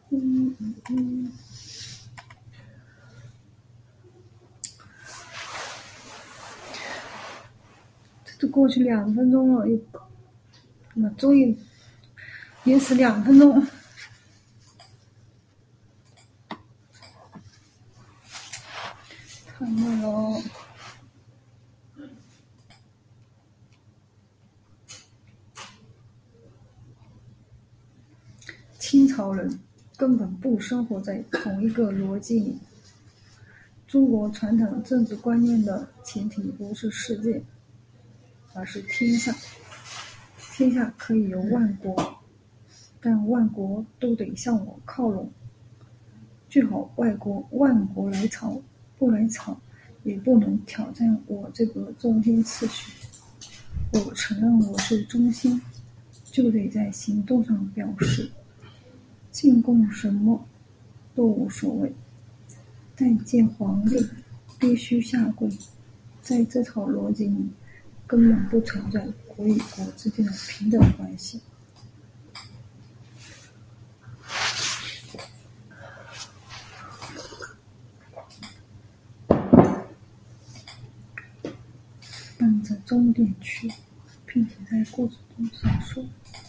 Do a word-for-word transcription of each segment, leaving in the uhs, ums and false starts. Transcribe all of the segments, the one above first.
嗯嗯嗯，这都过去两分钟了，又怎么终于延迟两分钟？太慢了。清朝人根本不生活在同一个逻辑里。中国传统政治观念的前提不是世界，而是天下。天下可以有万国，但万国都得向我靠拢。最好外国万国来朝，不来朝，也不能挑战我这个中心次序。我承认我是中心，就得在行动上表示。进贡什么都无所谓，但见皇帝必须下跪。在这套逻辑里，根本不存在国与国之间的平等关系。奔着终点去，并且在过程中闪烁。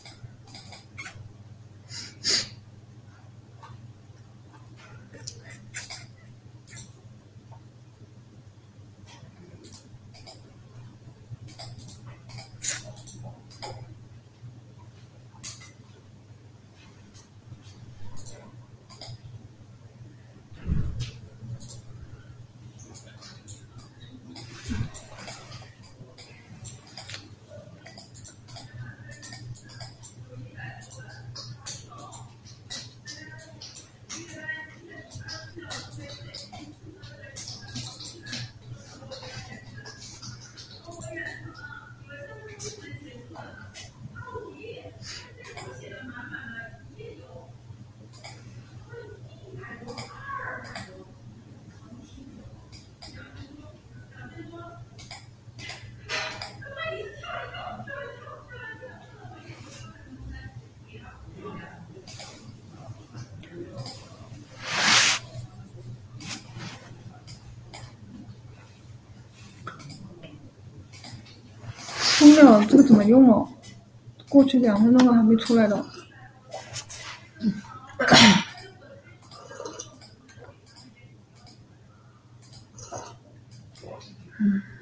疯掉了，这个怎么用了？过去两分钟了还没出来的。嗯